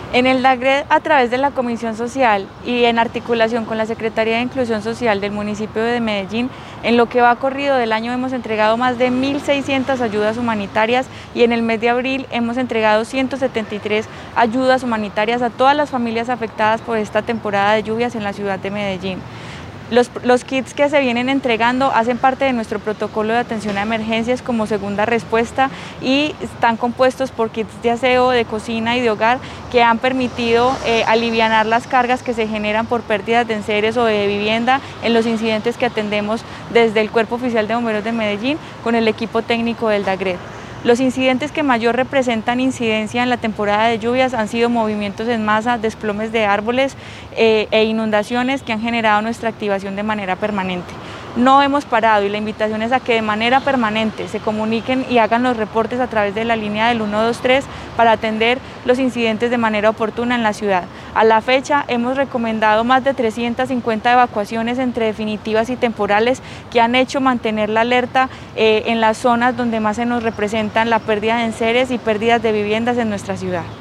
En el DAGRED, a través de la Comisión Social y en articulación con la Secretaría de Inclusión Social del municipio de Medellín, en lo que va corrido del año hemos entregado más de 1.600 ayudas humanitarias y en el mes de abril hemos entregado 173 ayudas humanitarias a todas las familias afectadas por esta temporada de lluvias en la ciudad de Medellín. Los kits que se vienen entregando hacen parte de nuestro protocolo de atención a emergencias como segunda respuesta y están compuestos por kits de aseo, de cocina y de hogar que han permitido alivianar las cargas que se generan por pérdidas de enseres o de vivienda en los incidentes que atendemos desde el Cuerpo Oficial de Bomberos de Medellín con el equipo técnico del DAGRED. Los incidentes que mayor representan incidencia en la temporada de lluvias han sido movimientos en masa, desplomes de árboles e inundaciones que han generado nuestra activación de manera permanente. No hemos parado y la invitación es a que de manera permanente se comuniquen y hagan los reportes a través de la línea del 123 para atender los incidentes de manera oportuna en la ciudad. A la fecha hemos recomendado más de 350 evacuaciones entre definitivas y temporales que han hecho mantener la alerta en las zonas donde más se nos representan la pérdida de enseres y pérdidas de viviendas en nuestra ciudad.